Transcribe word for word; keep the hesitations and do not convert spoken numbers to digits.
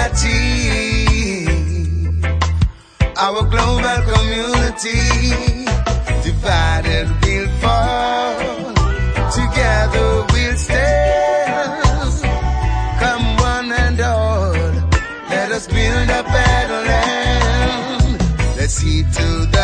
achieve our global community. Divided we'll fall, together we'll stand. Come one and all, let us build a better land. Let's heed to the